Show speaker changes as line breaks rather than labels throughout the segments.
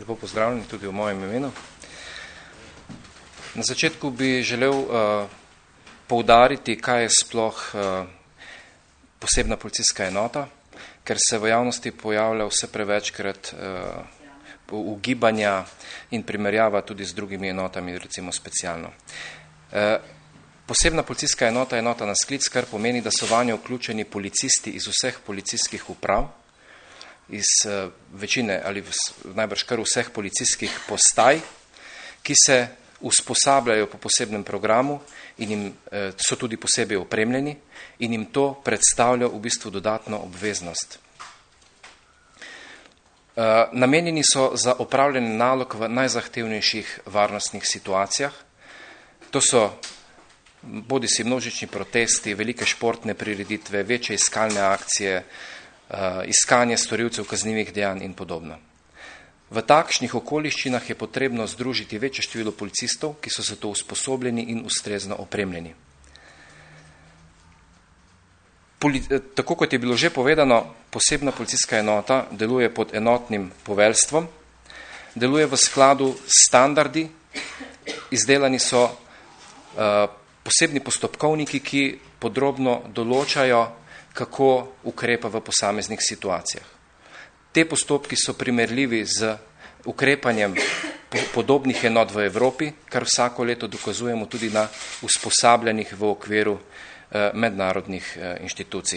Lepo pozdravljeni tudi v mojem imenu. Na začetku bi želel poudariti, kaj je sploh posebna policijska enota, ker se v javnosti pojavlja vse prevečkrat ugibanja in primerjava tudi z drugimi enotami, recimo specialno. Posebna policijska enota je enota na sklic, kar pomeni, da so vanjo vključeni policisti iz vseh policijskih uprav, iz večine ali najbrž kar vseh policijskih postaj, ki se usposabljajo po posebnem programu in jim so tudi posebej opremljeni in jim to predstavlja v bistvu dodatno obveznost. Namenjeni so za opravljanje nalog v najzahtevnejših varnostnih situacijah. To so bodisi množični protesti, velike športne prireditve, večje iskalne akcije, iskanje storilcev kaznivih dejanj in podobno. V takšnih okoliščinah je potrebno združiti večje število policistov, ki so za to usposobljeni in ustrezno opremljeni. Tako kot je bilo že povedano, posebna policijska enota deluje pod enotnim poveljstvom, deluje v skladu s standardi, izdelani so posebni postopkovniki, ki podrobno določajo, kako ukrepa v posameznih situacijah. Te postopki so primerljivi z ukrepanjem podobnih enot v Evropi, kar vsako leto dokazujemo tudi na usposabljanjih v okviru mednarodnih inštitucij.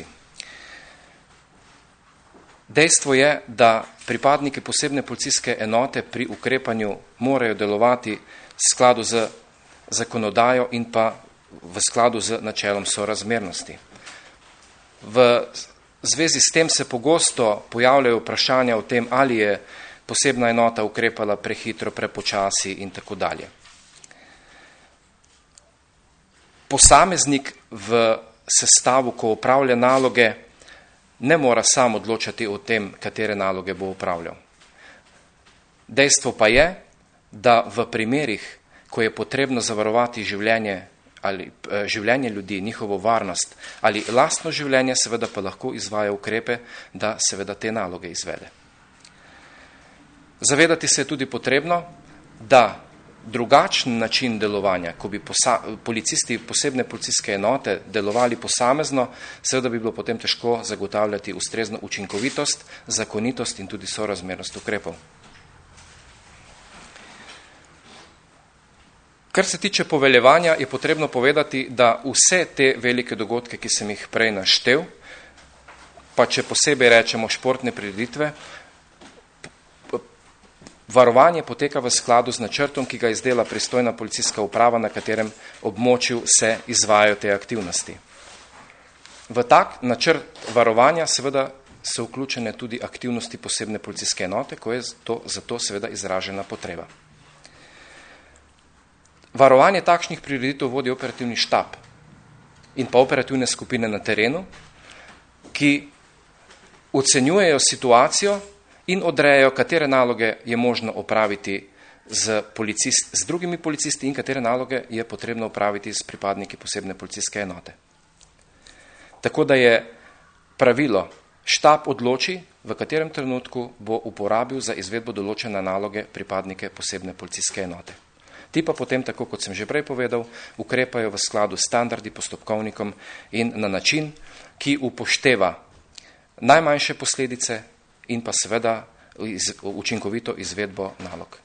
Dejstvo je, da pripadniki posebne policijske enote pri ukrepanju morajo delovati v skladu z zakonodajo in pa v skladu z načelom sorazmernosti. V zvezi s tem se pogosto pojavljajo vprašanja o tem, ali je posebna enota ukrepala prehitro, prepočasi in tako dalje. Posameznik v sestavu, ko opravlja naloge, ne mora sam odločati o tem, katere naloge bo opravljal. Dejstvo pa je, da v primerih, ko je potrebno zavarovati življenje ljudi, njihovo varnost ali lastno življenje, seveda pa lahko izvaja ukrepe, da seveda te naloge izvede. Zavedati se je tudi potrebno, da drugačen način delovanja, ko bi policisti posebne policijske enote delovali posamezno, seveda bi bilo potem težko zagotavljati ustrezno učinkovitost, zakonitost in tudi sorazmernost ukrepov. Kar se tiče poveljevanja, je potrebno povedati, da vse te velike dogodke, ki sem jih prej naštel, pa če posebej rečemo športne prireditve, varovanje poteka v skladu z načrtom, ki ga izdela pristojna policijska uprava, na katerem območju se izvajajo te aktivnosti. V tak načrt varovanja seveda so vključene tudi aktivnosti posebne policijske enote, ko je za to seveda izražena potreba. Varovanje takšnih prireditev vodi operativni štab in pa operativne skupine na terenu, ki ocenjujejo situacijo in odrejajo, katere naloge je možno opraviti z drugimi policisti in katere naloge je potrebno opraviti s pripadniki posebne policijske enote. Tako da je pravilo, štab odloči, v katerem trenutku bo uporabil za izvedbo določene naloge pripadnike posebne policijske enote. Ti pa potem, tako kot sem že prej povedal, ukrepajo v skladu s standardi, postopkovnikom in na način, ki upošteva najmanjše posledice in pa seveda učinkovito izvedbo nalog.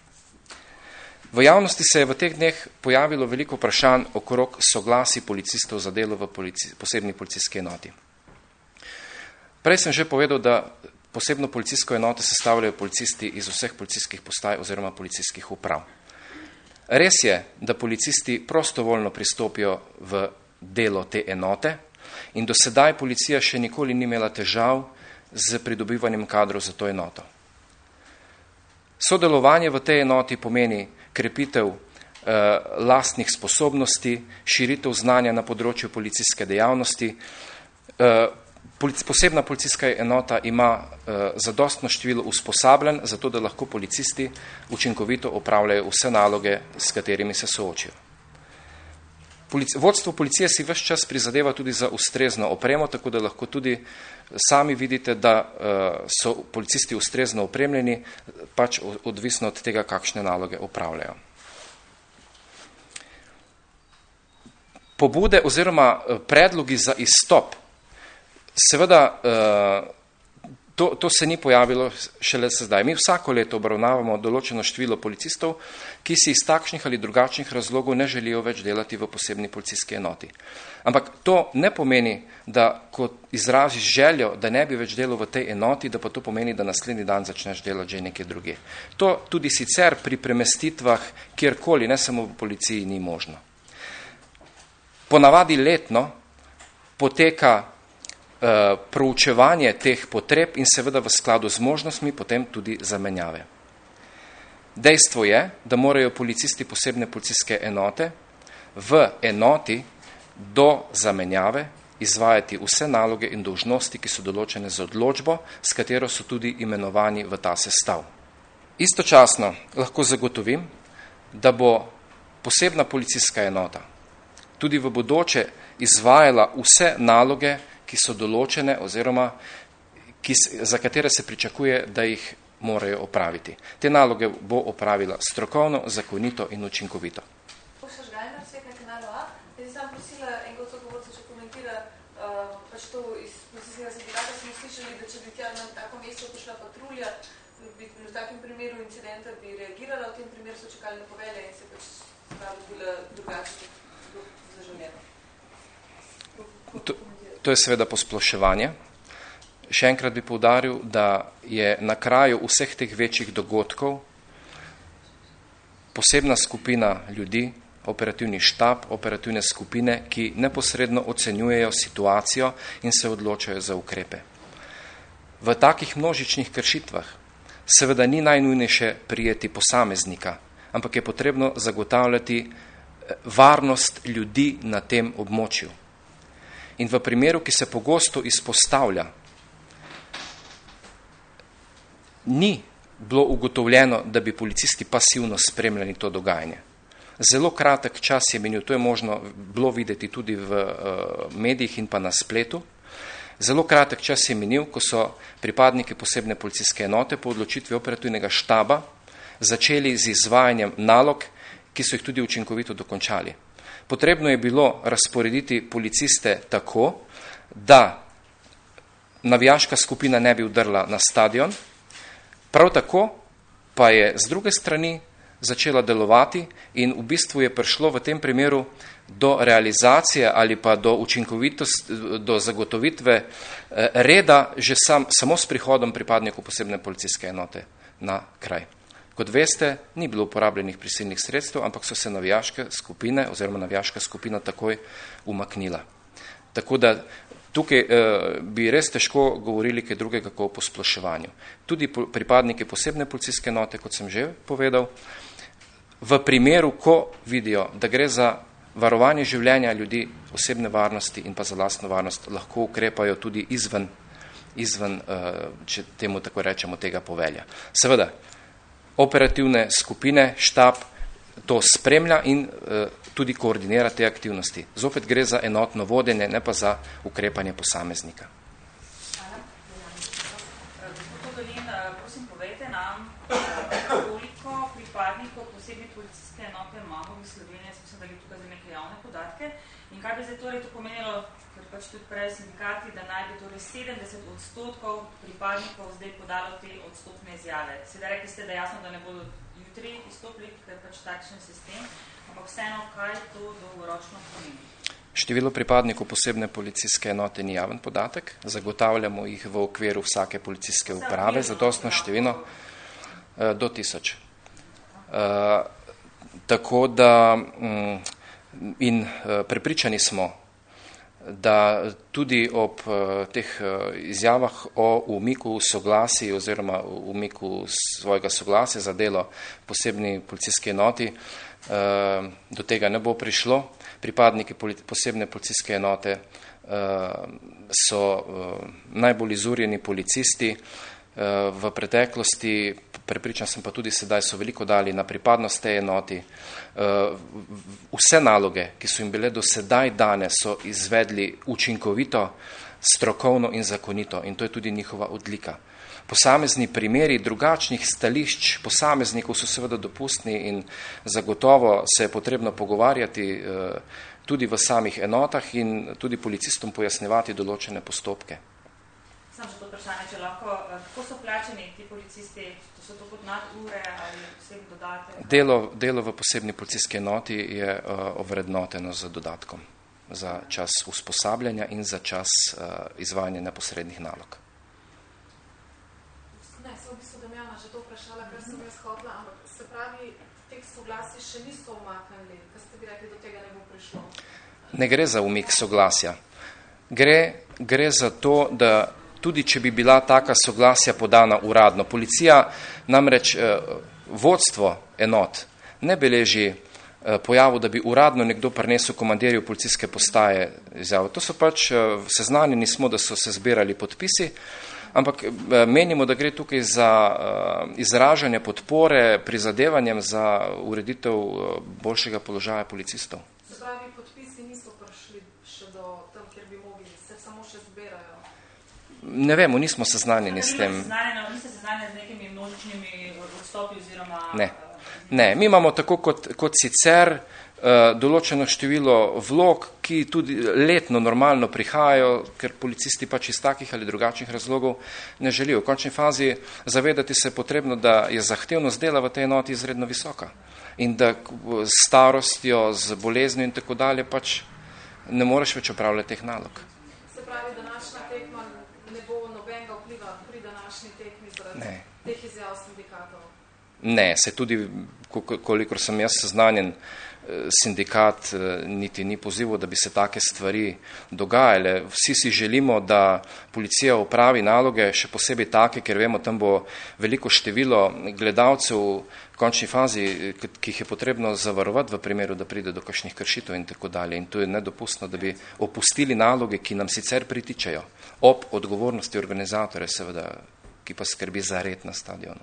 V javnosti se je v teh dneh pojavilo veliko vprašanj okrog soglasij policistov za delo v posebni policijski enoti. Prej sem že povedal, da posebno policijsko enoto sestavljajo policisti iz vseh policijskih postaj oziroma policijskih uprav. Res je, da policisti prostovoljno pristopijo v delo te enote in do sedaj policija še nikoli ni imela težav z pridobivanjem kadrov za to enoto. Sodelovanje v tej enoti pomeni krepitev lastnih sposobnosti, širitev znanja na področju policijske dejavnosti. Posebna policijska enota ima zadostno število usposabljanj, zato da lahko policisti učinkovito opravljajo vse naloge, s katerimi se soočijo. Vodstvo policije si ves čas prizadeva tudi za ustrezno opremo, tako da lahko tudi sami vidite, da so policisti ustrezno opremljeni, pač odvisno od tega, kakšne naloge opravljajo. Pobude oziroma predlogi za izstop. Seveda, to se ni pojavilo šele zdaj. Mi vsako leto obravnavamo določeno število policistov, ki si iz takšnih ali drugačnih razlogov ne želijo več delati v posebni policijski enoti. Ampak to ne pomeni, da ko izraziš željo, da ne bi več delal v tej enoti, da pa to pomeni, da naslednji dan začneš delati že nekje druge. To tudi sicer pri premestitvah kjerkoli, ne samo v policiji, ni možno. Ponavadi letno poteka proučevanje teh potreb in seveda v skladu z možnostmi potem tudi zamenjave. Dejstvo je, da morajo policisti posebne policijske enote v enoti do zamenjave izvajati vse naloge in dolžnosti, ki so določene z odločbo, s katero so tudi imenovani v ta sestav. Istočasno lahko zagotovim, da bo posebna policijska enota tudi v bodoče izvajala vse naloge, ki so določene oziroma za katere se pričakuje, da jih morajo opraviti. Te naloge bo opravila strokovno, zakonito in učinkovito.
Žgajner, Svetna kanalu A. Jaz sem prosila enega od sogovorcev, če komentira pač to iz policijskega sindikata, smo slišali, da če bi tja na tako mesto prišla patrulja, bi v takem primeru incidenta bi reagirala, v tem primeru so čakalne povelje in se pač bila drugačna zaželjena.
To je seveda posploševanje. Še enkrat bi poudaril, da je na kraju vseh teh večjih dogodkov posebna skupina ljudi, operativni štab, operativne skupine, ki neposredno ocenjujejo situacijo in se odločajo za ukrepe. V takih množičnih kršitvah seveda ni najnujnejše prijeti posameznika, ampak je potrebno zagotavljati varnost ljudi na tem območju. In v primeru, ki se pogosto izpostavlja, ni bilo ugotovljeno, da bi policisti pasivno spremljali to dogajanje. Zelo kratek čas je minil, to je možno bilo videti tudi v medijih in pa na spletu. Zelo kratek čas je minil, ko so pripadniki posebne policijske enote po odločitvi operativnega štaba začeli z izvajanjem nalog, ki so jih tudi učinkovito dokončali. Potrebno je bilo razporediti policiste tako, da navijaška skupina ne bi vdrla na stadion, prav tako pa je z druge strani začela delovati in v bistvu je prišlo v tem primeru do realizacije ali pa do učinkovitosti, do zagotovitve reda že samo s prihodom pripadnikov posebne policijske enote na kraj. Kot veste, ni bilo uporabljenih prisilnih sredstev, ampak so se navijaške skupine oziroma navijaška skupina takoj umaknila. Tako da tukaj bi res težko govorili kaj drugega kot o posploševanju. Tudi pripadniki posebne policijske enote, kot sem že povedal, v primeru, ko vidijo, da gre za varovanje življenja ljudi, osebne varnosti in pa za lastno varnost, lahko ukrepajo tudi izven, če temu tako rečemo, tega povelja. Seveda, operativne skupine, štab to spremlja in tudi koordinira te aktivnosti. Zopet gre za enotno vodenje, ne pa za ukrepanje posameznika.
Gospod Ogolin, prosim, povejte nam, koliko pripadnikov posebne policijske enote imamo v Sloveniji, mislim, da je tukaj za neke javne podatke, in kaj bi zdaj torej to pomenilo, ker pač tudi prej sindikati, da naj bi torej 70% pripadnikov zdaj podalo te odstopne izjave. Sedaj rekli ste, da jasno, da ne bodo jutri izstopili, ker pač takšen sistem, ampak vseeno, kaj to dolgoročno pomeni?
Število pripadnikov posebne policijske enote ni javen podatek, zagotavljamo jih v okviru vsake policijske uprave, zadostno število do 1000. Tako da in prepričani smo, da tudi ob teh izjavah o umiku soglasij oziroma umiku svojega soglasja za delo posebni policijske enoti do tega ne bo prišlo. Pripadniki posebne policijske enote so najbolj izurjeni policisti. V preteklosti, prepričan sem pa tudi sedaj, so veliko dali na pripadnost tej enoti. Vse naloge, ki so jim bile do sedaj dane, so izvedli učinkovito, strokovno in zakonito in to je tudi njihova odlika. Posamezni primeri drugačnih stališč posameznikov so seveda dopustni in zagotovo se je potrebno pogovarjati tudi v samih enotah in tudi policistom pojasnevati določene postopke.
Sam še to vprašanje, če lahko, kako so plačeni ti policisti, to so to kot nadure ali posebni dodatek?
Delo v posebni policijski enoti je ovrednoteno z dodatkom za čas usposabljanja in za čas izvajanja neposrednih nalog.
Ne, se v bistvu Damjana že to vprašala, kar sem jaz hotla, ampak se pravi, teh soglasij še niso umaknili, kar ste bi rekli, do tega ne bo prišlo.
Ne gre za umik soglasja. Gre za to, da tudi če bi bila taka soglasja podana uradno, policija namreč vodstvo enot ne beleži pojavu, da bi uradno nekdo prinesel komandirju policijske postaje izjavo. To so pač seznanjeni smo, da so se zbirali podpisi, ampak menimo, da gre tukaj za izražanje podpore prizadevanjem za ureditev boljšega položaja policistov.
Se pravi, podpisi niso prišli še do tam, kjer bi mogli, se samo še zbirajo.
Ne vemo, nismo seznanjeni s tem.
Niste seznanjeni z nekimi množičnimi odstopi oziroma...
Ne, mi imamo tako kot sicer določeno število vlog, ki tudi letno normalno prihajajo, ker policisti pač iz takih ali drugačnih razlogov ne želijo. V končni fazi zavedati se je potrebno, da je zahtevnost dela v tej enoti izredno visoka in da s starostjo, z boleznijo in tako dalje pač ne moreš več opravljati teh nalog.
Se pravi, današnja tekma ne bo nobenega vpliva pri današnji tekmi zaradi teh izjav sindikatov?
Ne, se tudi, kolikor sem jaz seznanjen, sindikat niti ni pozival, da bi se take stvari dogajale. Vsi si želimo, da policija opravi naloge, še posebej take, ker vemo, tam bo veliko število gledalcev v končni fazi, ki jih je potrebno zavarovati v primeru, da pride do kakšnih kršitev in tako dalje. In to je nedopustno, da bi opustili naloge, ki nam sicer pritičajo, ob odgovornosti organizatorja, seveda, ki pa skrbi za red na stadionu.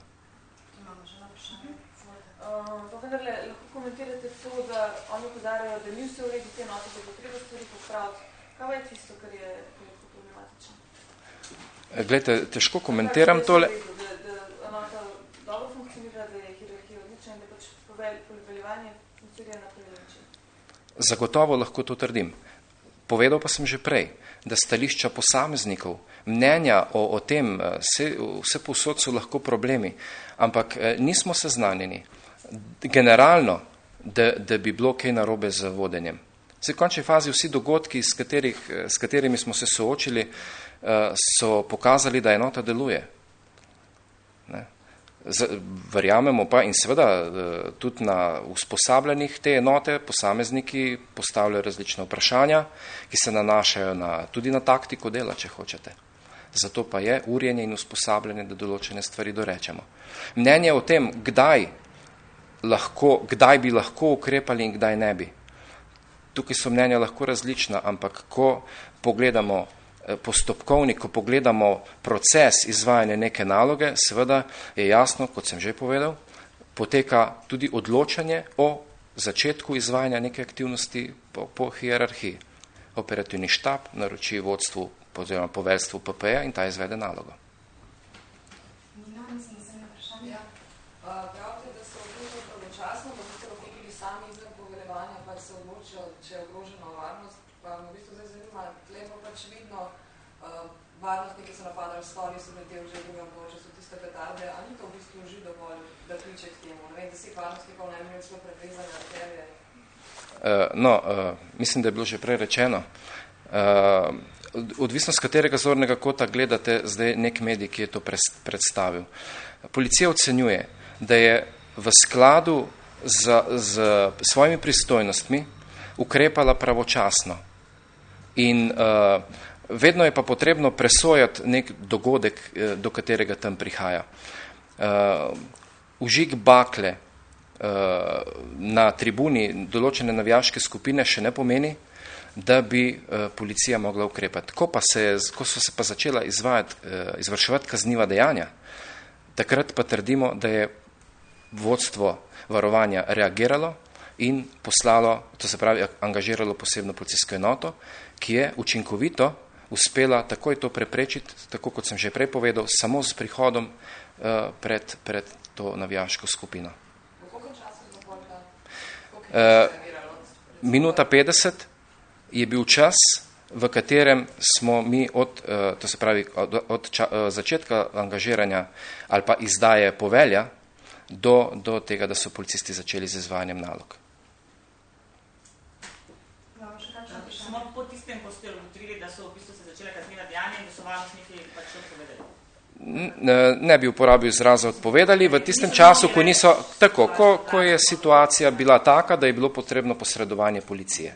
Vendarle, lahko komentirate to, da oni podarjajo, da ni vse v redu te enote, da bo treba stvari popraviti. Kaj je tisto, kar je problematično?
Glejte, težko komentiram tole.
Da enota dobro funkcionira, da je hierarhija odlična in da pač poveljevanje funkcionira na pravi način.
Zagotovo lahko to trdim. Povedal pa sem že prej, da stališča posameznikov, mnenja o tem, vse povsod so lahko problemi, ampak nismo seznanjeni generalno, da bi bilo kaj narobe z vodenjem. V končni fazi vsi dogodki, s katerimi smo se soočili, so pokazali, da enota deluje. Verjamemo pa in seveda tudi na usposabljanjih te enote posamezniki postavljajo različna vprašanja, ki se nanašajo tudi na taktiko dela, če hočete. Zato pa je urjenje in usposabljanje, da določene stvari dorečemo. Mnenje o tem, kdaj bi lahko ukrepali in kdaj ne bi. Tukaj so mnenja lahko različna, ampak ko pogledamo postopkovni, ko pogledamo proces izvajanja neke naloge, seveda je jasno, kot sem že povedal, poteka tudi odločanje o začetku izvajanja neke aktivnosti po hierarhiji. Operativni štab naroči vodstvu oziroma poveljstvu PP-ja in ta izvede nalogo.
Pravite, da se odločijo pravočasno, da boste lahko tudi sami izven poveljevanja pač se odločijo, če je ogrožena varnost, pa me v bistvu zdaj zanima, tle pa pač vidno varnostniki so napadali stoli, so leteli že drugem boče, so tiste petarde, a ni to v bistvu že dovolj, da kliče k temu? Ne vem, 10 varnostnikov ne bi celo predvezali arterije.
Mislim, da je bilo že prej rečeno. Odvisno z katerega zornega kota gledate zdaj nek medij, ki je to predstavil. Policija ocenjuje, da je v skladu z svojimi pristojnostmi ukrepala pravočasno. In vedno je pa potrebno presojati nek dogodek, do katerega tam prihaja. Vžig bakle na tribuni določene navijaške skupine še ne pomeni, da bi policija mogla ukrepati. Ko so se pa začela izvrševati kazniva dejanja, takrat pa trdimo, da je vodstvo varovanja reagiralo in poslalo, to se pravi angažiralo posebno policijsko enoto, ki je učinkovito uspela takoj to preprečiti, tako kot sem že prej povedal, samo s prihodom pred to navijaško skupino. Minuta 50 je bil čas, v katerem smo mi od začetka angažiranja ali pa izdaje povelja do tega, da so policisti začeli z izvajanjem nalog.
Samo po tistem, ko ste ugotovili, da so v bistvu se začele kazniva dejanja in da so varnostniki pač odpovedali?
Ne bi uporabil izraza odpovedali. V tistem času, ko je situacija bila taka, da je bilo potrebno posredovanje policije.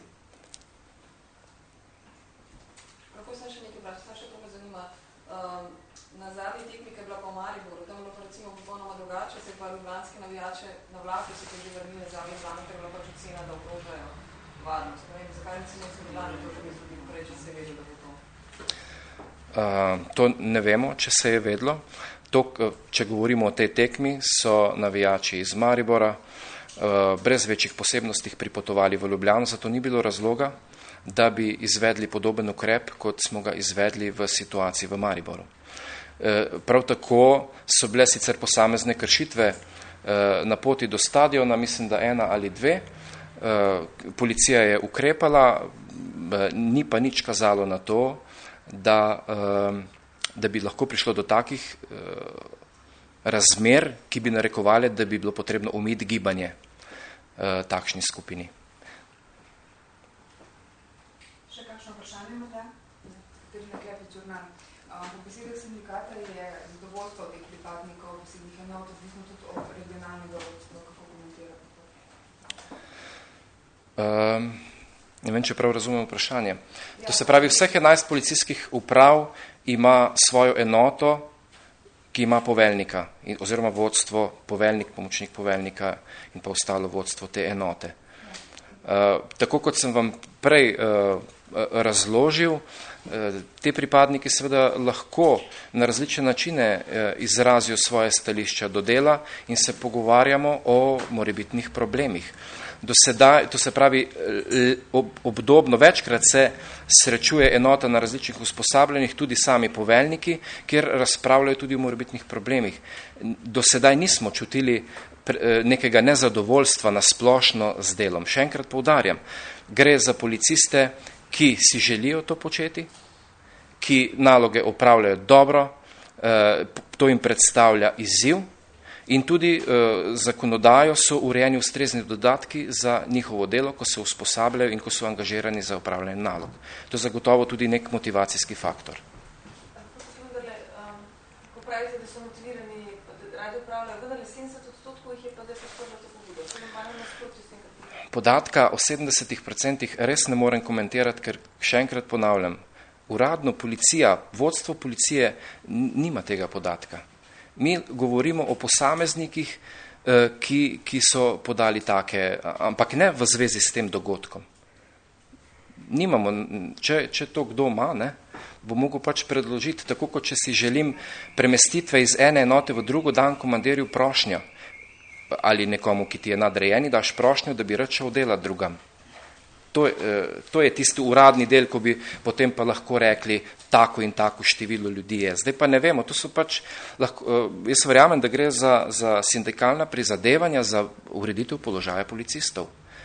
Lahko sem še nekaj vprašal, še to me zanima. Na zadnji tekmi, ki je bila pa v Mariboru, tam je bilo pa recimo popolnoma drugače, se pa ljubljanske navijače na vlaku se že vrnili nazaj z vami, ker je bila pač ocena, da ogrožajo varnost. Ne vem, zakaj recimo so Ljubljani to, da bi zgodili prej, če se je vedelo, da bo to?
To ne vemo, če se je vedlo. Če govorimo o tej tekmi, so navijači iz Maribora brez večjih posebnostih pripotovali v Ljubljano, zato ni bilo razloga, da bi izvedli podoben ukrep, kot smo ga izvedli v situaciji v Mariboru. Prav tako so bile sicer posamezne kršitve na poti do stadiona, mislim, da 1 ali 2. Policija je ukrepala, ni pa nič kazalo na to, da bi lahko prišlo do takih razmer, ki bi narekovali, da bi bilo potrebno omejiti gibanje takšni skupini.
Še kakšno vprašanje morda? Katerina Klepič, Žurnal. Po besedah sindikata je zadovoljstvo teh pripadnikov posebnih enot odvisno tudi od regionalnega vodstva. Kako komentirate to?
Ne vem, če prav razumem vprašanje. To se pravi, vseh 11 policijskih uprav ima svojo enoto, ki ima poveljnika, oziroma vodstvo, poveljnik, pomočnik poveljnika in pa ostalo vodstvo te enote. Tako kot sem vam prej razložil, te pripadniki seveda lahko na različne načine izrazijo svoje stališča do dela in se pogovarjamo o morebitnih problemih. To se pravi, obdobno večkrat se srečuje enota na različnih usposabljanjih, tudi sami poveljniki, kjer razpravljajo tudi o morebitnih problemih. Do sedaj nismo čutili nekega nezadovoljstva na splošno z delom. Še enkrat poudarjam, gre za policiste, ki si želijo to početi, ki naloge opravljajo dobro, to jim predstavlja izziv, in tudi zakonodajo so urejeni ustrezni dodatki za njihovo delo, ko se usposabljajo in ko so angažirani za upravljanje nalog. To je zagotovo tudi nek motivacijski faktor.
Ko pravite, da so motivirani, da radi upravljajo, vendar 70% jih je pa, da se skoraj to pobudo. To je malo nasprotje s tem, kaj
Podatka o 70% res ne morem komentirati, ker še enkrat ponavljam, uradno policija, vodstvo policije nima tega podatka. Mi govorimo o posameznikih, ki so podali take, ampak ne v zvezi s tem dogodkom. Nimamo, če to kdo ima, bo mogel pač predložiti, tako kot če si želim premestitve iz ene enote v drugo, dan komandirju prošnjo ali nekomu, ki ti je nadrejeni, daš prošnjo, da bi rad šel delati drugam. To je tisti uradni del, ko bi potem pa lahko rekli, tako in tako število ljudi je. Zdaj pa ne vemo, to so pač, jaz verjamem, da gre za sindikalna prizadevanja za ureditev položaja policistov.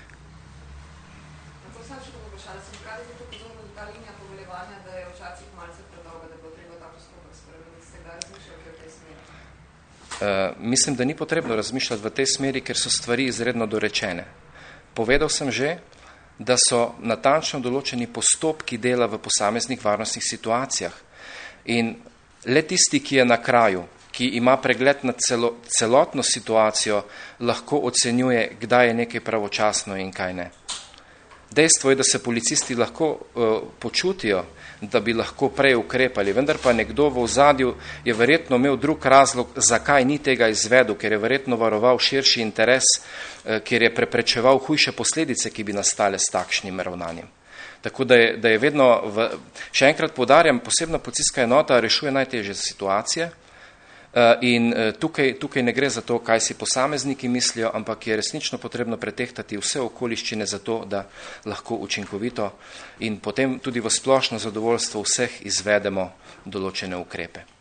Lahko sem še to vprašala, sindikati je to pozorno ta linija poveljevanja, da je včasih malce predolga, da bo treba ta postopek spremeniti. Ste kdaj razmišljali v tej smeri?
Mislim, da ni potrebno razmišljati v tej smeri, ker so stvari izredno dorečene. Povedal sem že, da so natančno določeni postopki dela v posameznih varnostnih situacijah. In le tisti, ki je na kraju, ki ima pregled na celotno situacijo, lahko ocenjuje, kdaj je nekaj pravočasno in kaj ne. Dejstvo je, da se policisti lahko počutijo, da bi lahko prej ukrepali, vendar pa nekdo v ozadju je verjetno imel drug razlog, zakaj ni tega izvedel, ker je verjetno varoval širši interes, ker je preprečeval hujše posledice, ki bi nastale s takšnim ravnanjem. Tako da je vedno, še enkrat poudarjam, posebna policijska enota rešuje najtežje situacije, In tukaj ne gre za to, kaj si posamezniki mislijo, ampak je resnično potrebno pretehtati vse okoliščine za to, da lahko učinkovito in potem tudi v splošno zadovoljstvo vseh izvedemo določene ukrepe.